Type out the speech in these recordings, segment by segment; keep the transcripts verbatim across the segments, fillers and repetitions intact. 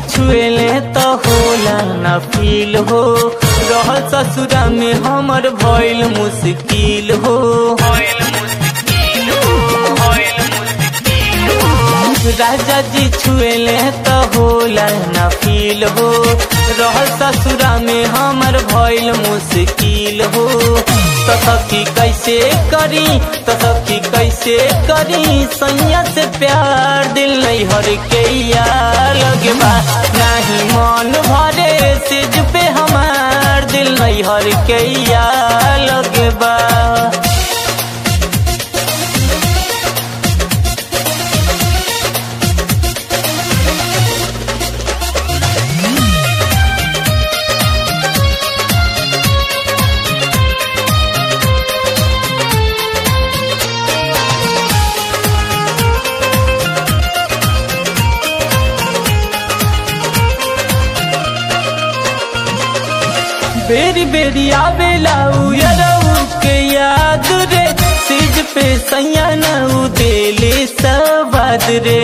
छुएले तो होला ना फील हो। रह ससुरा में हमर भइल मुश्किल हो। राजा जी छुएले तो होला ना फील हो। रह ससुरा में हमर भइल मुश्किल हो। तो सखी कैसे करी तो सखी कैसे करी सैया से प्यार दिल नहीं हर के लगे बा नहीं मन भरे सिज पे हमार दिल नहीं हर के लगे बा। बेरी बेरी आवेला उयरऊ के याद रे सिज पे सैया नऊ देले सवाद रे।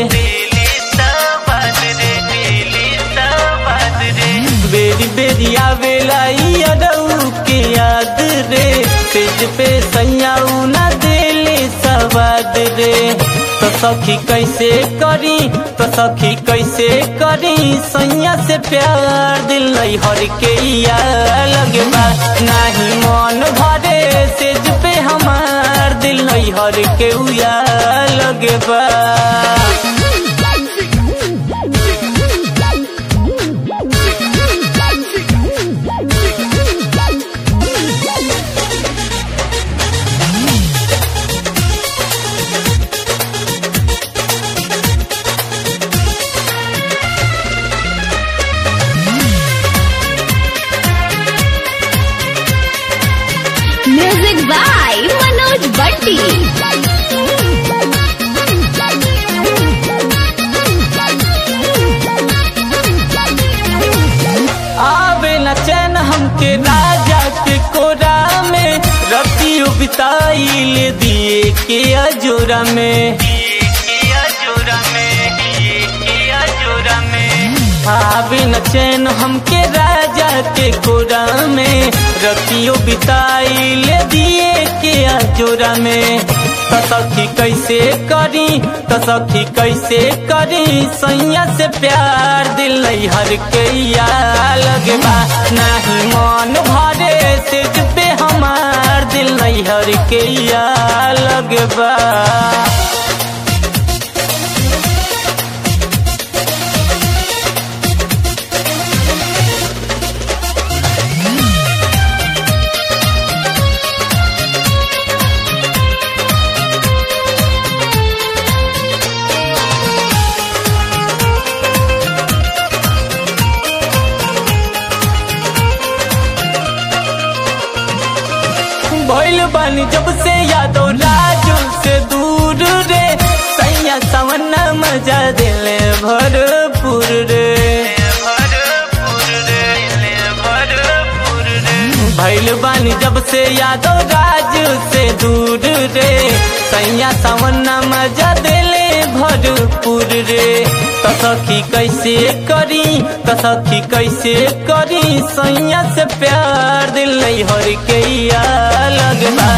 बेरी बेरी आवेला उयरऊ के याद रे सिज पे सैया ना देले सवाद रे। तो सखी कैसे करी तो सखी कैसे करी सैया से प्यार दिल नहीं हर के लगे बा नहीं मन भरे सिज पे हमार दिल नहीं हर के लगे बा। Music by Manoj Batti. आवे न चैन हमके राजा के कोरा में रतियो बिताई ले दिए के अजोरा में। आवे न चैन हमके राजा के कोरा में रतियो बिताई ले दिए के अजोरा में। तो सखी कैसे करी तो सखी कैसे करी सैया से प्यार दिल नहीं हर के लगे बा नहीं मन भरे सिज पे हमार दिल नहीं हर के लगे बा। भइल बानी जब से यादो राजू से दूर रे सैया सवना मजा दिले भरपूर रे। भइल बानी जब से यादो राजू से दूर रे सैया सवना मजा दिले भरपूर रे। तो सखी कैसे करी तो सखी कैसे करी सैया से प्यार दिल नहीं हर के लगे बा